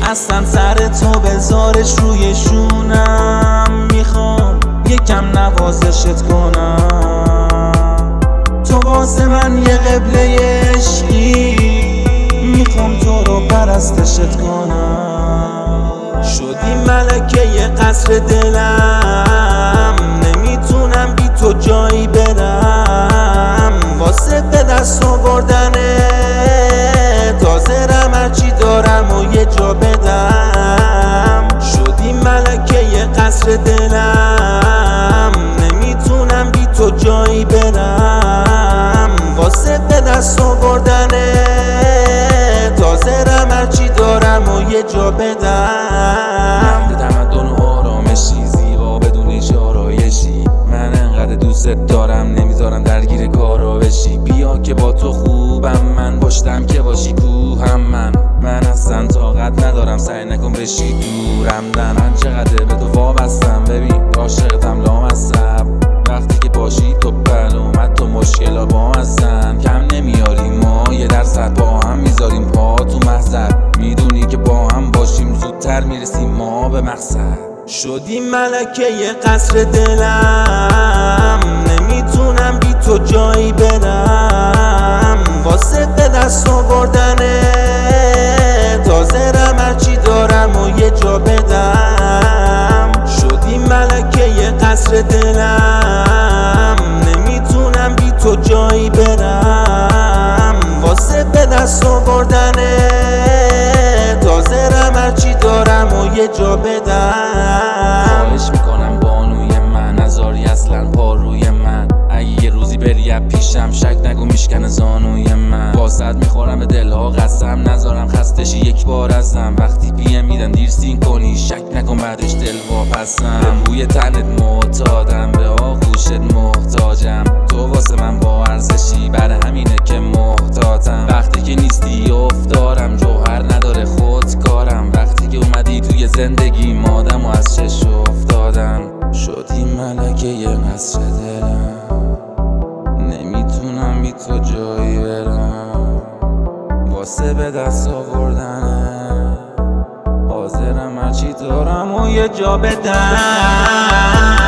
اصلا سر تو بذارش روی شونم. میخوام یکم نوازشت کنم، تو واسه من یه قبله عشقی، میخوام تو رو پرستشت کنم. شدی ملکه یه قصر دلم، نمیتونم بی تو جایی برم. واسه به دست آوردنه تازه رم هرچی دارم و یه جا بدم. شدی ملکه یه قصر دلم، نمیتونم بی تو جایی برم. واسه به دست آوردنه تازه رم هرچی دارم و یه جا بدم. تمدن و آرامشی، زیبا بدون هیچ آرایشی. من انقدر دوستت دارم نمیذارم درگیر کارا بشی. بیا که با تو خوبم، من پشتم که باشی کوهم. من اصلا طاقت ندارم، سعی نکن بشی دورم. من چقدر به تو وابستم، ببین عاشقتم لامصب. وقتی که باشی تو بلومت تو مشکلا با هستن. کم نمیاریم ما، یه درصد با هم میذاریم پا تو محضر. میدونی که با هم باشیم زودتر میرسیم ما به مقصد. شدی ملکه یه قصر دلم، نمیتونم بی تو جایی برم. واسه به دست آوردنه تازه رم هرچی دارم و یه جا بدم. شدی ملکه یه قصر دلم، نمیتونم بی تو جایی برم. واسه به دست آوردنه تازه رم هرچی دارم و یه جا بدم. خواهش میکنم بانوی من، نذاری اصلا پا روی من. اگه یه روزی بری پیشم شک نگو میشکنه زانوی من. واسط میخورم به دلها قسم، نذارم خستشی یک بار ازم. وقتی پیم میدن دیر سین کنی شک نکن بعدش دل واپسم. به بوی تنت معتادم، به آغوشت محتاجم. تو واسه من با ارزشی، برای همینه که محتاطم. وقتی که نیستی افتارم، جوهر نداره خودکارم. وقتی که اومدی توی زندگی مادم و از چش افتادم. شدی ملکه یه قصر دلم، نمیتونم بی تو جایی برم. واسه به دست آوردنه حاضرم هرچی دارم و یه جا بدم.